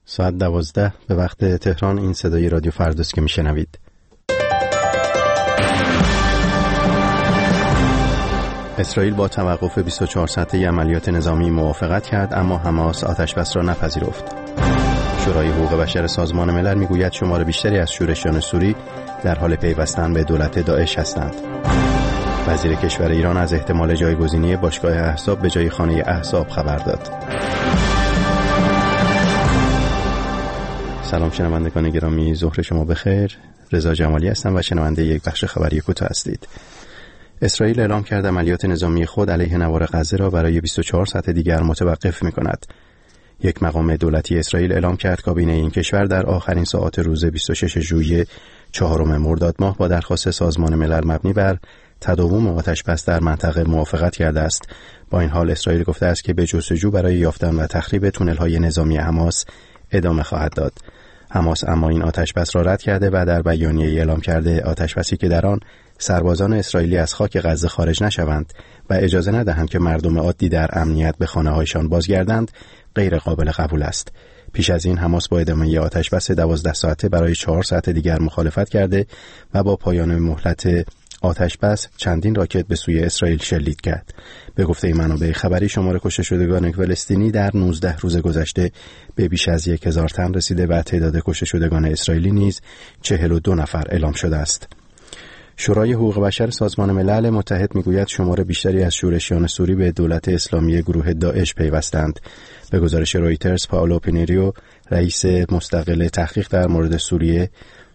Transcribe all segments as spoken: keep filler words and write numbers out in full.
ساعت دوازده به وقت تهران. این صدای رادیو فردوس که میشنوید. اسرائیل با توقف بیست و چهار ساعته عملیات نظامی موافقت کرد، اما حماس آتش‌بس را نپذیرفت. شورای حقوق بشر سازمان ملل میگوید شمار بیشتری از شورشیان سوری در حال پیوستن به دولت داعش هستند. وزیر کشور ایران از احتمال جایگزینی باشگاه احزاب به جای خانه احزاب خبر داد. سلام شنوندگان گرامی، ظهر شما بخیر. رضا جمالی هستم و شنونده یک بخش خبری کوتاه هستید. اسرائیل اعلام کرد عملیات نظامی خود علیه نوار غزه را برای بیست و چهار ساعت دیگر متوقف می‌کند. یک مقام دولتی اسرائیل اعلام کرد کابینه این کشور در آخرین ساعات روز بیست و شش ژوئیه چهارم مرداد ماه با درخواست سازمان ملل مبنی بر تداوم آتش‌بس در منطقه موافقت کرده است. با این حال اسرائیل گفته است که به جستجو برای یافتن و تخریب تونل‌های نظامی حماس ادامه خواهد داد. حماس اما این آتش‌بس را رد کرده و در بیانیه‌ای اعلام کرده آتش‌بسی که در آن سربازان اسرائیلی از خاک غزه خارج نشوند و اجازه ندهند که مردم عادی در امنیت به خانه‌هایشان بازگردند غیر قابل قبول است. پیش از این حماس با ادامه آتش‌بس دوازده ساعته برای چهار ساعت دیگر مخالفت کرده و با پایان مهلت آتش‌بس چندین راکت به سوی اسرائیل شلیک کرد. به گفته منابع خبری شمار کشته شدگان فلسطینی در نوزده روز گذشته به بیش از یک هزار تن رسیده و تعداد کشته شدگان اسرائیلی نیز چهل و دو نفر اعلام شده است. شورای حقوق بشر سازمان ملل متحد میگوید شمار بیشتری از شورشیان سوری به دولت اسلامی گروه داعش پیوستند. به گزارش رویترز، پائولو پینیریو، رئیس مستقل تحقیق در مورد سوریه،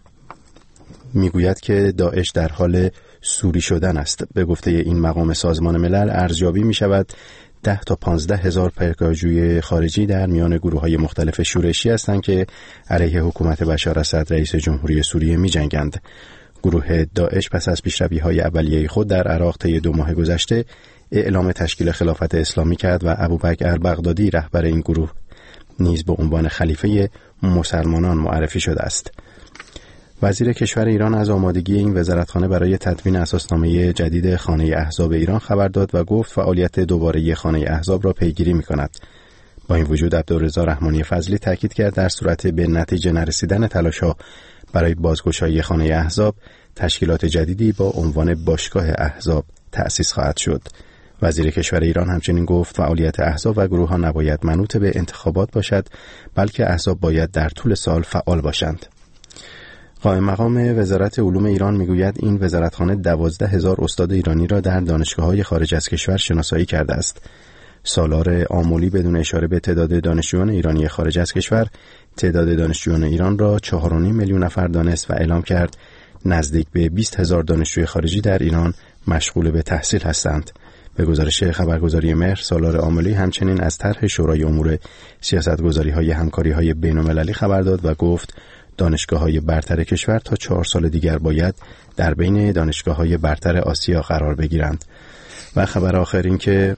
میگوید که داعش در حال سوری شدن است. به گفته این مقام سازمان ملل ارزیابی می شود ده تا پانزده هزار پرکارجوی خارجی در میان گروه های مختلف شورشی هستند که علیه حکومت بشار اسد رئیس جمهوری سوریه می جنگند. گروه داعش پس از پیشروی های اولیه خود در عراق طی دو ماه گذشته اعلام تشکیل خلافت اسلامی کرد و ابوبکر بغدادی رهبر این گروه نیز به عنوان خلیفه مسلمانان معرفی شده است. وزیر کشور ایران از آمادگی این وزارتخانه برای تدوین اساسنامه جدید خانه احزاب ایران خبر داد و گفت فعالیت دوباره خانه احزاب را پیگیری می‌کند. با این وجود عبدالرضا رحمانی فضلی تاکید کرد در صورت به نتیجه نرسیدن تلاش‌ها برای بازگشایی خانه احزاب، تشکیلات جدیدی با عنوان باشگاه احزاب تأسیس خواهد شد. وزیر کشور ایران همچنین گفت فعالیت احزاب و گروه‌ها نباید منوط به انتخابات باشد، بلکه احزاب باید در طول سال فعال باشند. قائم مقام وزارت علوم ایران میگوید این وزارتخانه دوازده هزار استاد ایرانی را در دانشگاه‌های خارج از کشور شناسایی کرده است. سالار آمولی بدون اشاره به تعداد دانشجویان ایرانی خارج از کشور، تعداد دانشجویان ایران را چهار و نیم میلیون نفر دانست و اعلام کرد نزدیک به بیست هزار دانشجوی خارجی در ایران مشغول به تحصیل هستند. به گزارش خبرگزاری مهر، سالار آمولی همچنین از طرح شورای امور سیاستگذاری‌های همکاری‌های بین‌المللی خبر داد و گفت دانشگاه‌های برتر کشور تا چهار سال دیگر باید در بین دانشگاه‌های برتر آسیا قرار بگیرند. و خبر آخر این که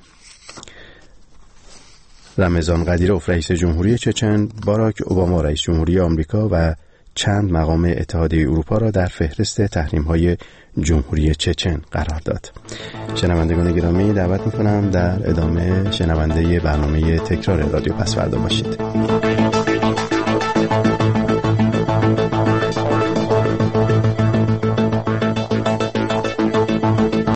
رمضان قدیروف رئیس جمهوری چچن، باراک اوباما رئیس جمهوری آمریکا و چند مقام اتحادیه اروپا را در فهرست تحریم‌های جمهوری چچن قرار داد. شنوندگان گرامی، دعوت می‌کنم در ادامه شنونده برنامه تکرار رادیو پسوردا باشید.